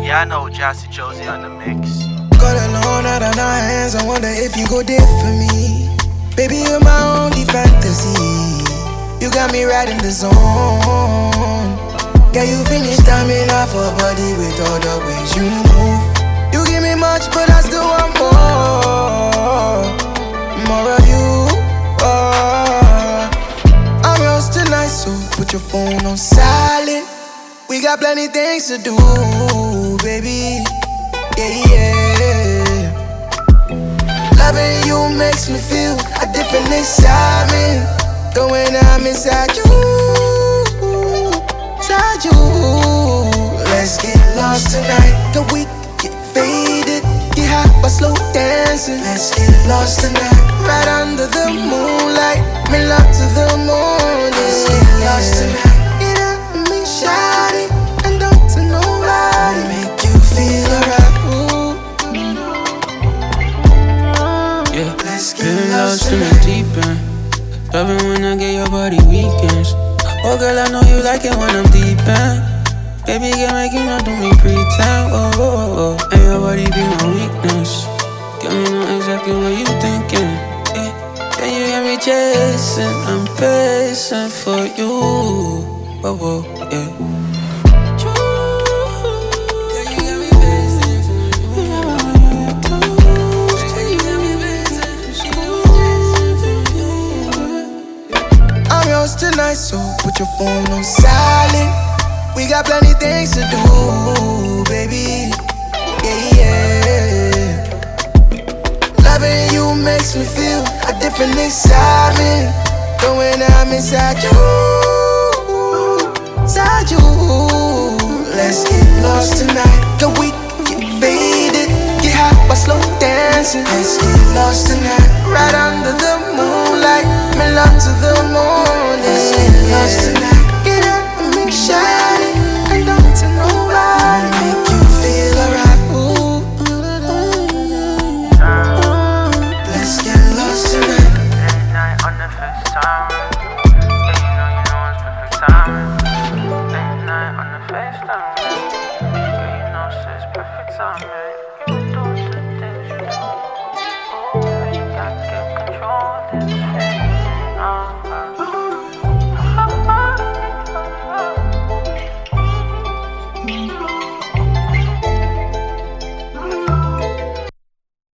Yeah, I know Jassy Josie on the mix. Got alone out of our hands, I wonder if you go there for me. Baby, you're my only fantasy. You got me right in the zone. Yeah, you finished timing off a body with all the ways you move. You give me much, but I still want more. More of you. I'm yours tonight, so put your phone on silent. We got plenty things to do, baby. Yeah, yeah. Loving you makes me feel a different inside me. Though when I'm inside you, let's get lost tonight. The week get faded, get hot by slow dancing. Let's get lost tonight, right under the moonlight. Make love to the morning. Let's get lost tonight. Get up and me shawty, and don't tell nobody. Make you feel alright. Yeah, Let's get been lost lost in the tonight. deep end. Loving when I get your body weekends. Oh girl, I know you like it when I'm deep in. Baby girl, make you not do me pretend. Oh, oh, oh, oh. And your body be my weakness. Girl, me know exactly what you thinking. Yeah, then you got me chasing. I'm pacing for you. Oh, oh, yeah. I'm yours tonight, so put your phone on silent. We got plenty things to do, baby. Yeah, yeah. Loving you makes me feel a different inside me. Though when I'm inside you, let's get lost tonight. The week get faded, get hot by slow dancing. Let's get lost tonight.